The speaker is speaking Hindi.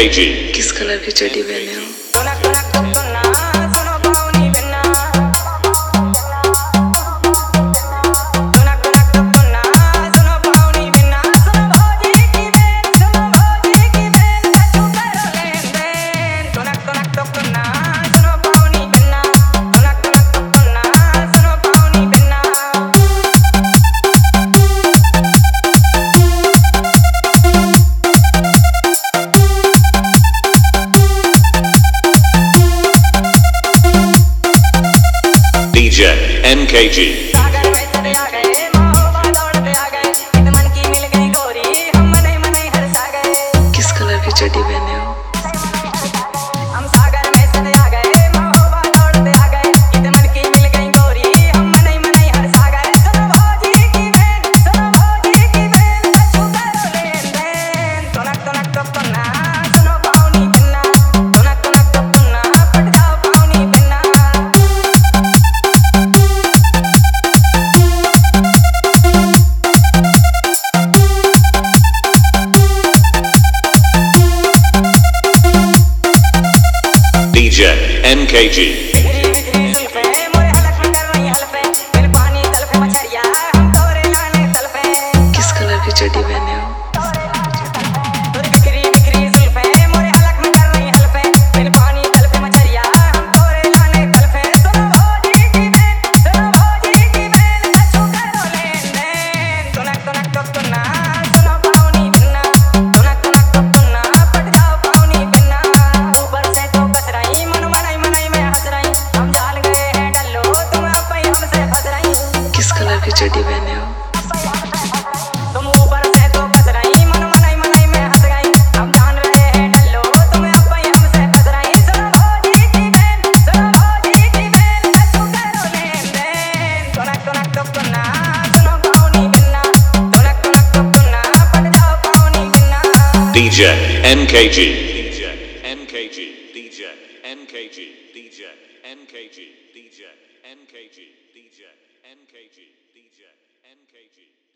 NKG। किस कलर की चड्डी पहने हो? DJ NKG। किस कलर की चड्डी पहने हो? DJ NKG। किस कलर की चड्डी पहने हो? किस कलर की चड्डी पहने हो? DJ NKG। DJ NKG। DJ NKG। DJ NKG। DJ NKG। DJ NKG। DJ NKG।